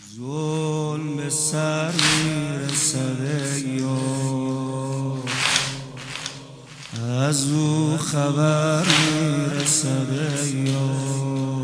ظلم به سر میرسده یا از او خبر میرسده یا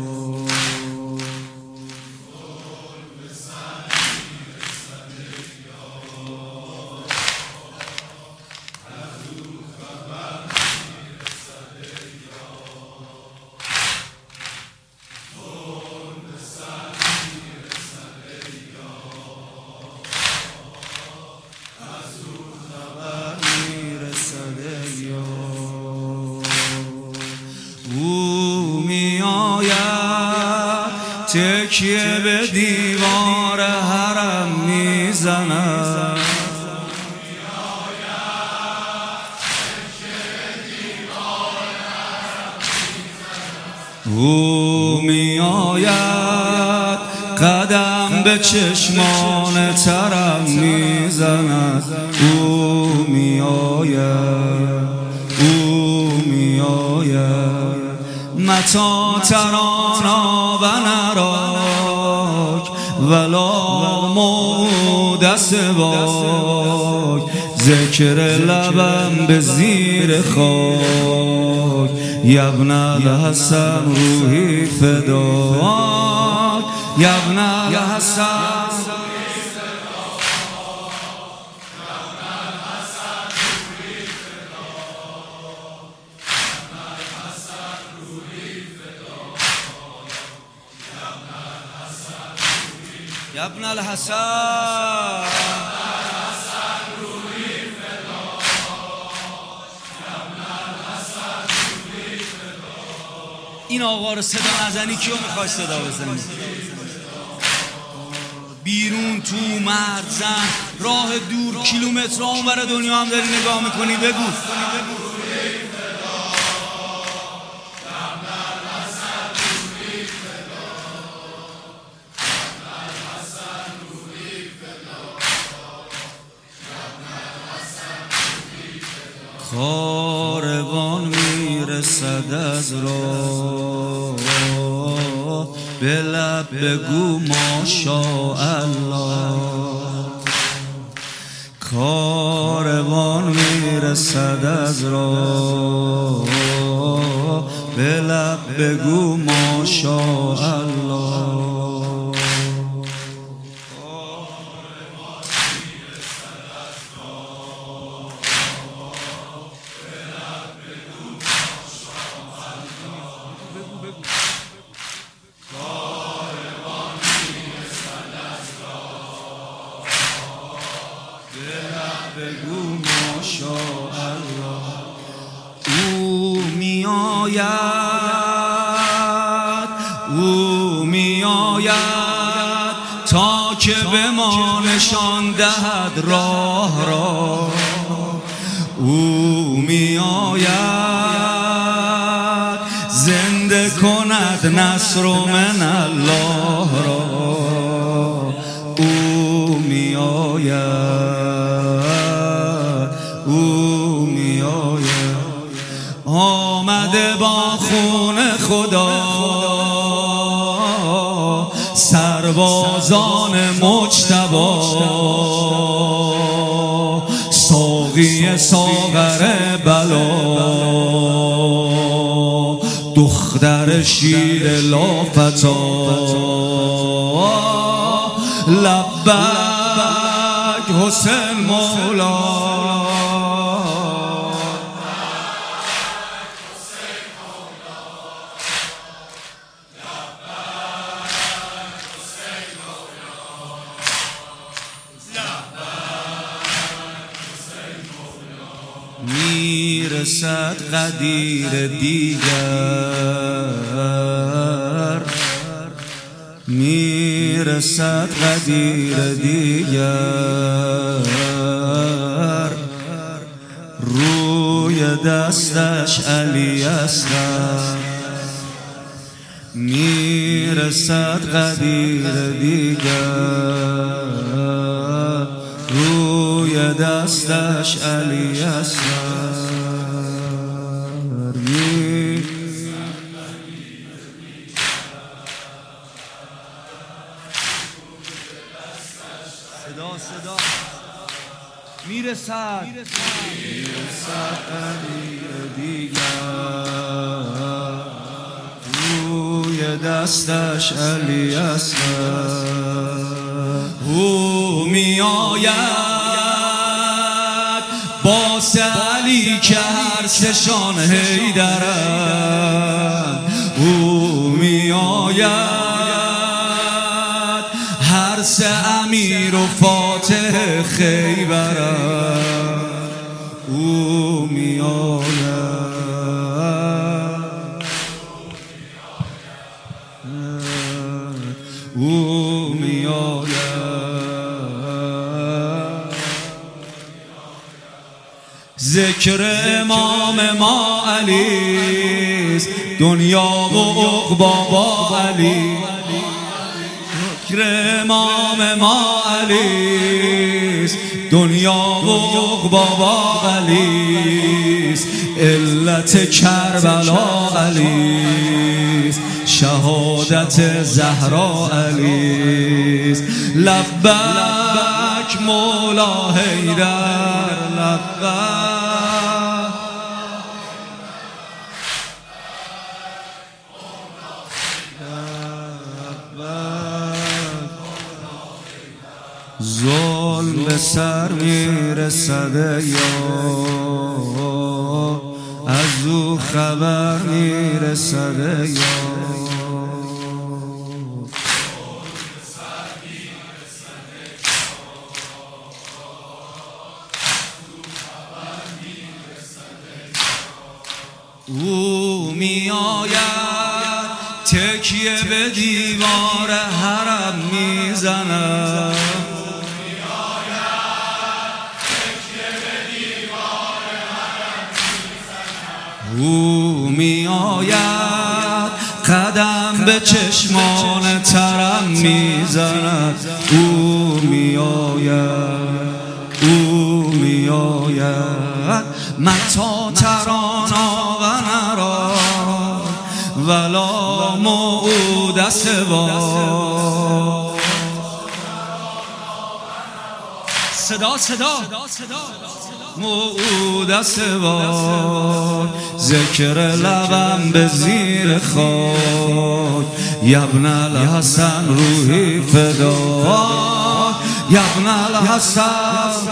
تکیه به دیوار حرم میزند او میآید قدم به چشمان ترم میزند او میآید متی ترانا و نراک ولا موعود سواک ذکر لبم به زیر خاک یبن الحسن روحی فداک یبن الحسن ابن الحسن این آقا رو صدا نزنی کیو میخوای صدا بزنی؟ بیرون تو مرد زن راه دور کیلومترها اونور دنیا هم داری نگاه میکنی بگو کاروان میرسد از راه به لب بگو ماشاءالله کاروان میرسد از راه به لب بگو ماشاءالله بگو ماشاءالله او میآید تا که به ما نشان دهد راه را او میآید زنده کند نصر من الله را او میآید آمده با خون خدا سربازان مجتبی ساقی ساغر بلا دختر شیر لافتا لبک حسین مولا میرسد قدیر دیگر میرسد قدیر دیگر روی دستش علی اصغر میرسد قدیر دیگر روی دستش علی اصغر صدا میرسد علی دیگر روی دستش علی اصغر او میآید باس علی که هر سشان حیدرند. او میآید هر سه امیر و فاتح خیبرند. او میآید او میآید ذکر امام ما علیست دنیا و عقبا با علی. ذکر امام ما علیست دنیا و عقبا با علیست. علت کربلا علیست شهادت زهرا علیست. لبک مولا حیدر لبک ظلم به سر میرسد یا از او خبر میرسد یا او میآید تکیه به دیوار حرم میزند. او میآید قدم به چشمان ترم میزند. او میآید او میآید متا ترانا و نرا ولا موعود سوا. صدا موعود سوا. ذکر لبم به زیر خاک یبن الحسن روحی فدا. یبن الحسن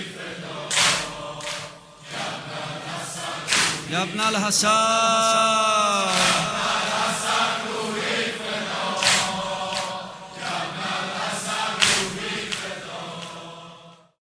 یبن الحسن